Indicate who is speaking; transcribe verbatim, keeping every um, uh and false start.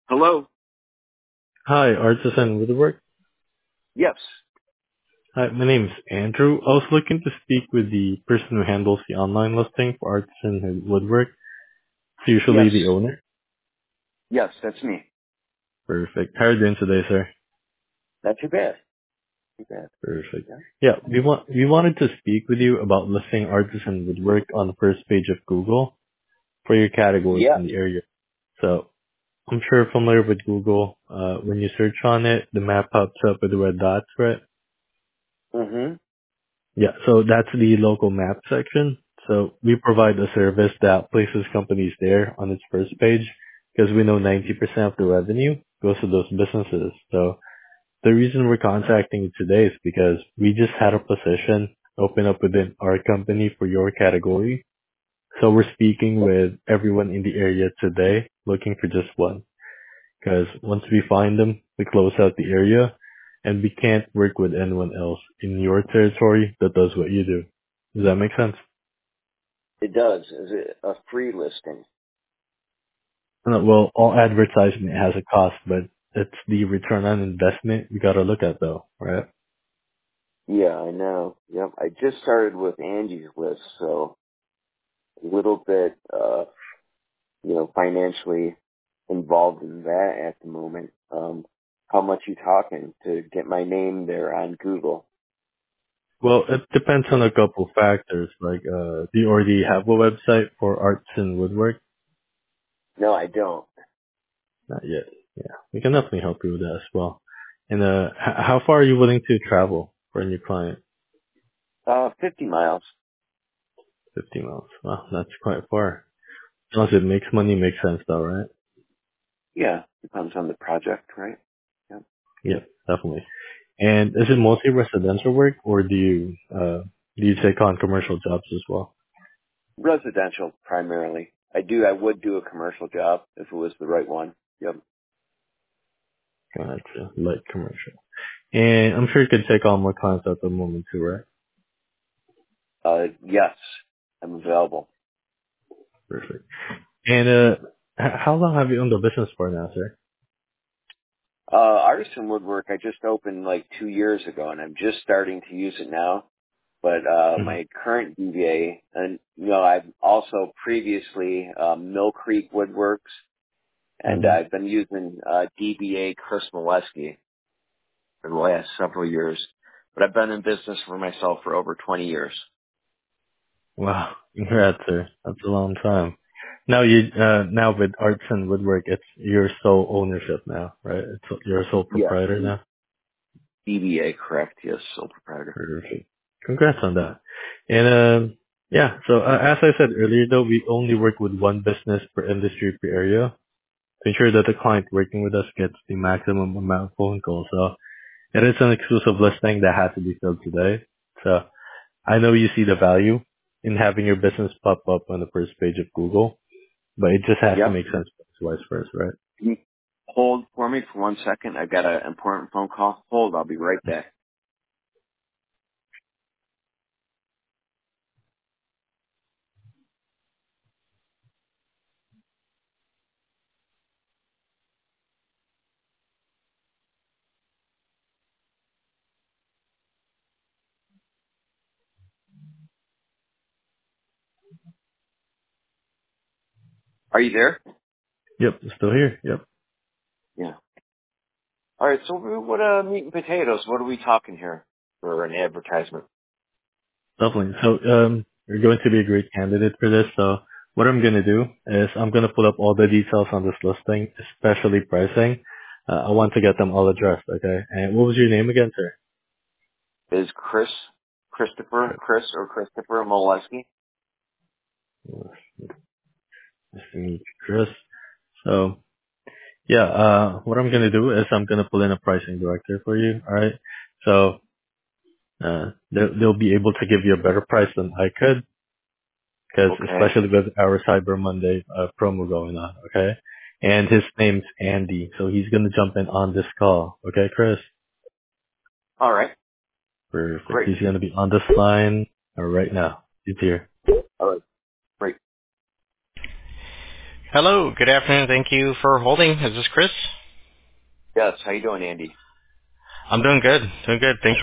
Speaker 1: Hello?
Speaker 2: Hi, Artisan Woodwork.
Speaker 1: Yes.
Speaker 2: Hi, my name is Andrew. I was looking to speak with the person who handles the online listing for Artisan Woodwork. It's usually
Speaker 1: Yes.
Speaker 2: the owner.
Speaker 1: Yes, that's me.
Speaker 2: Perfect. How are you doing today, sir?
Speaker 1: Not too bad. Too bad.
Speaker 2: Perfect.
Speaker 1: Yeah.
Speaker 2: Yeah, we want we wanted to speak with you about listing Artisan Woodwork on the first page of Google for your categories
Speaker 1: Yeah.
Speaker 2: in the area. So I'm sure you're familiar with Google. Uh, when you search on it, the map pops up with the red dots, right?
Speaker 1: Mm-hmm.
Speaker 2: Yeah, so that's the local map section. So we provide a service that places companies there on its first page because we know ninety percent of the revenue goes to those businesses. So the reason we're contacting you today is because we just had a position open up within our company for your category. So we're speaking with everyone in the area today looking for just one. Because once we find them, we close out the area, and we can't work with anyone else in your territory that does what you do. Does that make sense?
Speaker 1: It does. Is it a free listing?
Speaker 2: Uh, Well, all advertisement has a cost, but it's the return on investment we gotta look at though, right?
Speaker 1: Yeah, I know. Yep. I just started with Angie's List, so a little bit, uh, you know, financially involved in that at the moment. Um, how much you talking to get my name there on Google?
Speaker 2: Well, it depends on a couple factors, like, uh, do you already have a website for arts and woodwork?
Speaker 1: No, I don't.
Speaker 2: Not yet. Yeah, we can definitely help you with that as well. And, uh, h- how far are you willing to travel for a new client?
Speaker 1: Uh, fifty miles.
Speaker 2: fifty miles. Wow, that's quite far. As long as it makes money, makes sense though, right?
Speaker 1: Yeah. Depends on the project, right? Yeah.
Speaker 2: Yep, definitely. And is it mostly residential work or do you, uh, do you take on commercial jobs as well?
Speaker 1: Residential primarily. I do. I would do a commercial job if it was the right one. Yep.
Speaker 2: Gotcha. Light commercial. And I'm sure you could take on more clients at the moment too, right?
Speaker 1: Uh, yes, I'm available.
Speaker 2: Perfect. And, uh, h- how long have you owned the business for now, sir?
Speaker 1: Uh, Artisan Woodwork, I just opened like two years ago, and I'm just starting to use it now. But uh,
Speaker 2: hmm
Speaker 1: my current D B A, and you know, I've also previously uh, Mill Creek Woodworks, and
Speaker 2: hmm
Speaker 1: I've been using uh, D B A Chris Molesky for the last several years. But I've been in business for myself for over twenty years.
Speaker 2: Wow. Congrats, sir. That's a long time. Now you, uh, now with arts and woodwork, it's your sole ownership now, right? It's, you're a sole
Speaker 1: Yes,
Speaker 2: proprietor now?
Speaker 1: D B A, correct? Yes, sole proprietor.
Speaker 2: Perfect. Congrats on that. And um, yeah, so uh, as I said earlier, though, we only work with one business per industry per area to ensure that the client working with us gets the maximum amount of phone calls. So it is an exclusive listing that has to be filled today. So I know you see the value in having your business pop up on the first page of Google, but it just has to
Speaker 1: Yep.
Speaker 2: make sense price first, right?
Speaker 1: Can you hold for me for one second? I've got an important phone call. Hold, I'll be right back. Are you there?
Speaker 2: Yep, still here. Yep.
Speaker 1: Yeah. All right. So what uh, meat and potatoes? What are we talking here for an advertisement?
Speaker 2: Definitely. So um, you're going to be a great candidate for this. So what I'm going to do is I'm going to pull up all the details on this listing, especially pricing. Uh, I want to get them all addressed. Okay. And what was your name again, sir?
Speaker 1: Is Chris, Christopher,
Speaker 2: Chris.
Speaker 1: Chris or Christopher Molesky?
Speaker 2: Nice to meet you, Chris. So yeah, uh, what I'm going to do is I'm going to pull in a pricing director for you. All right. So uh, they'll, they'll be able to give you a better price than I could. Because
Speaker 1: Okay.
Speaker 2: especially with our Cyber Monday uh, promo going on, okay? And his name's Andy, so he's gonna jump in on this call, okay, Chris?
Speaker 1: All right.
Speaker 2: Perfect.
Speaker 1: Great.
Speaker 2: He's gonna be on this line uh, right now. He's here.
Speaker 1: All right. Great.
Speaker 3: Hello, good afternoon. Thank you for holding. Is this Chris?
Speaker 1: Yes. How you doing, Andy?
Speaker 3: I'm doing good. Doing good. Thanks